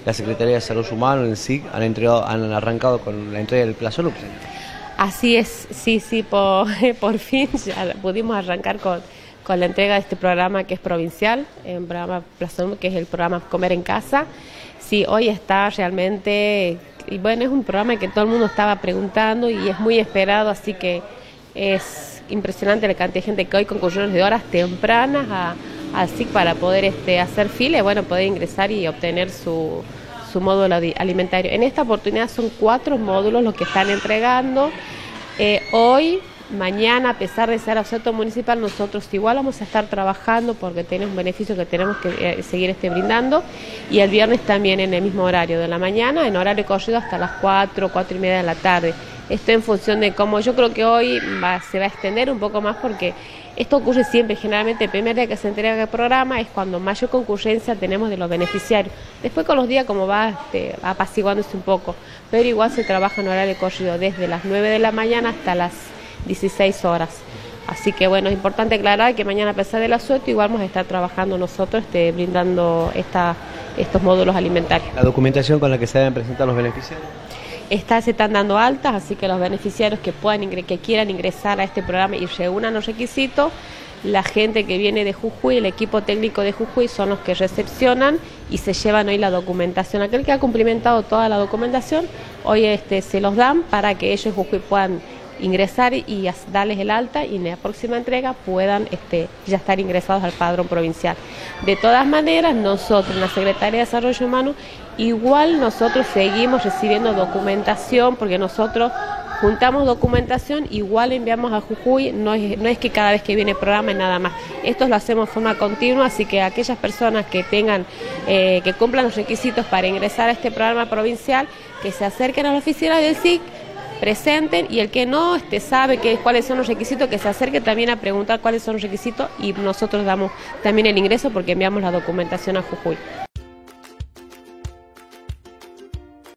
la Secretaría de Desarrollo Humano, el SIC, han arrancado con la entrega del Plazo Lux. Así es, sí, por fin ya pudimos arrancar con la entrega de este programa que es provincial, un programa Plaza Lux, que es el programa Comer en Casa. Sí, hoy está realmente, y bueno, es un programa que todo el mundo estaba preguntando y es muy esperado, así que es impresionante la cantidad de gente que hoy concurrió de horas tempranas al SIC para poder hacer fila y bueno, poder ingresar y obtener su módulo alimentario. En esta oportunidad son 4 módulos los que están entregando. Hoy, mañana, a pesar de ser auxilio municipal, nosotros igual vamos a estar trabajando porque tenemos un beneficio que tenemos que seguir brindando, y el viernes también en el mismo horario de la mañana, en horario corrido hasta las 4:30 de la tarde. Esto en función de cómo yo creo que hoy se va a extender un poco más porque esto ocurre siempre, generalmente el primer día que se entrega el programa es cuando mayor concurrencia tenemos de los beneficiarios. Después con los días como va apaciguándose un poco, pero igual se trabaja en horario corrido desde las 9 de la mañana hasta las 16 horas. Así que bueno, es importante aclarar que mañana a pesar del asueto igual vamos a estar trabajando nosotros brindando estos módulos alimentarios. ¿La documentación con la que se deben presentar los beneficiarios? Se están dando altas, así que los beneficiarios que quieran ingresar a este programa y reúnan los requisitos, la gente que viene de Jujuy, el equipo técnico de Jujuy son los que recepcionan y se llevan hoy la documentación. Aquel que ha cumplimentado toda la documentación, hoy se los dan para que ellos Jujuy puedan ingresar y darles el alta y en la próxima entrega puedan ya estar ingresados al padrón provincial. De todas maneras, nosotros en la Secretaría de Desarrollo Humano igual nosotros seguimos recibiendo documentación porque nosotros juntamos documentación, igual enviamos a Jujuy, no es que cada vez que viene el programa es nada más. Esto lo hacemos de forma continua, así que aquellas personas que que cumplan los requisitos para ingresar a este programa provincial, que se acerquen a la oficina del SIC, presenten, y el que no sabe cuáles son los requisitos, que se acerque también a preguntar cuáles son los requisitos y nosotros damos también el ingreso porque enviamos la documentación a Jujuy.